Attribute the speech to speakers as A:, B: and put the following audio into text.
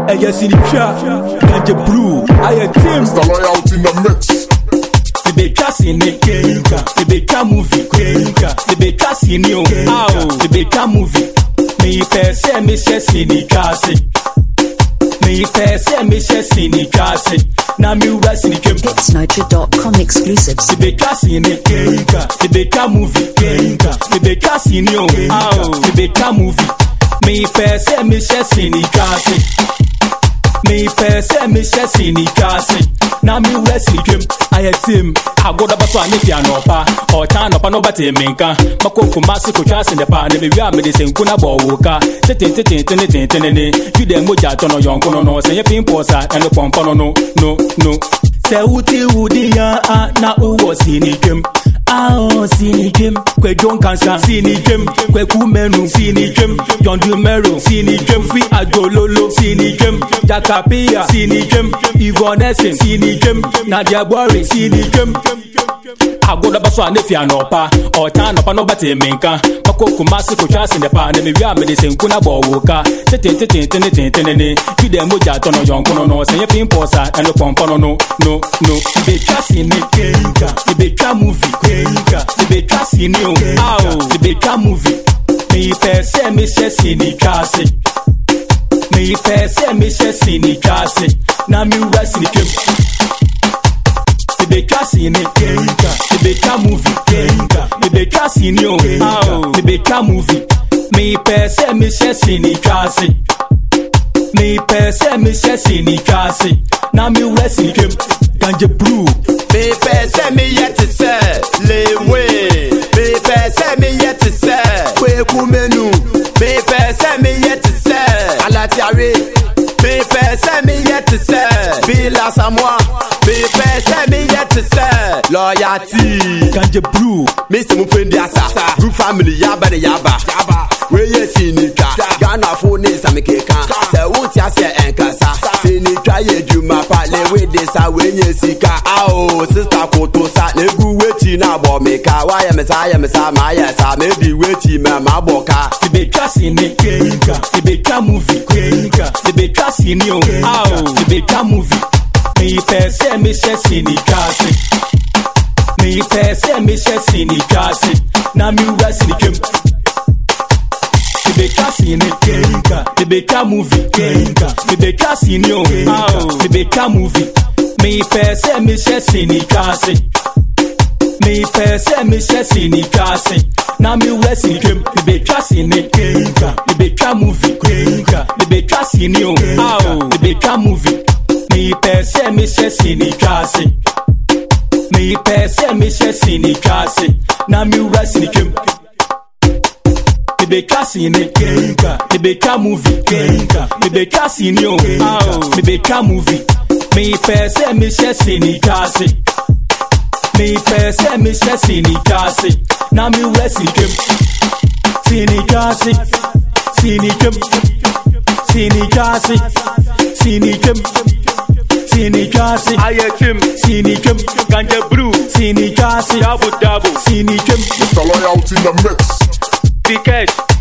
A: yes in the trap, Ganja Brew, I am Tim.
B: The loyalty in the mix.
A: The Bekas in the Kenka, the Beka movie, Kenka, the Bekas in you, the Beka movie. Me pese me shesi ni kasi. Me pese me shesi ni kasi. Na mi urasi ni kem.
C: Hitsniger.com exclusives.
A: The Bekas in the Kenka, the Beka movie, Kenka, the Bekas in you, the Beka movie. Me pese me shesi ni kasi. Me pese me shesi ni kasi. Na mi urasi ni kem. I team, I go to Bato and Nifianopa, or Tanopa no Bati Minka, Mako Masi Kuchas in the pan, and maybe I'm medicine Kuna Bowoka, Tin, you then Muja Tono Yonkono, say a pin posa and a pompono, no. Say Uti Udia, na Uwo Sinikim. Sinikim, Kwe John Kansa, Sinikim, Kwe Kumenu, Sinikim, John Dumero, Sinikim, Free Adololo, Sinikim, Jakapia, Sinikim, Yvonne, Sinikim, Nadia Boris, Sinikim. I go to Baso and Nifianopa, or Tanopa no Bati Minka, Mako Kumasi Kuchas in the pan, and maybe I'm medicine Kuna Bowoka, Tin, you then Muja Tono Yonkono, say a pin posa and a pompono, no. The Bekas in the Kenka, the Beka movie, Kenka, the Bekas in you, the Beka movie. Me pese me shesi ni kasi. Me pese me shesi ni kasi. Na mi urasi ni kem. The Bekas in the Kenka, the Beka movie, Kenka, the Bekas in you, the Beka movie. Me pese me shesi ni kasi. Me pese me shesi ni kasi. Na mi urasi ni kem. Ganja Brew.
D: Me pese me yet to say, lewe. Me pese me yet to say, Kwe Kumenu. Me pese me yet to say, Alatiare. Me pese me yet to say, Bila Samoa. Me pese me yet to say, loyalty.
A: Ganja Brew.
D: Mr. Mufendi Asa, Brew family yaba de yaba. Where you see Nika, Ghana for Nisa Mikeka. Say what you say enkasa. See Nika ye juma pale with this when you see ka. Oh, sister Koto sa negu wechi na bo meka. Why am I Maya sa maybe wechi ma boka.
A: The Bekas in the Kenka, the Beka movie, Kenka, the Bekas in you, the Beka movie. Me pese me shesi ni kasi. Me pese me shesi ni kasi. Na mi urasi ni kem. The Bekas in the Kenka, the Beka movie, Kenka, the Bekas in you, the Beka movie. Me pese me shesi ni kasi. Me pese me shesi ni kasi. Na mi urasi ni kem. The Bekas in the Kenka, the Beka movie, Kenka, the Bekas in you, the Beka movie. Me pese me shesi ni kasi. Me pese me shesi ni kasi. Na mi urasi ni kem. The Bekas in the Kenka, the Beka movie, Kenka, the Bekas in you, the Beka movie. Me pese me shesi ni kasi. Me pese me shesi ni kasi. Na mi urasi ni kem. Sini kasi, sini kem. Sini kasi, sini kem. Sini kasi,
E: Ayatim,
A: sini kem.
E: Ganja Brew,
A: Sini kasi,
E: Double,
A: sini kem.
B: The loyalty in the mix.
E: Bekas.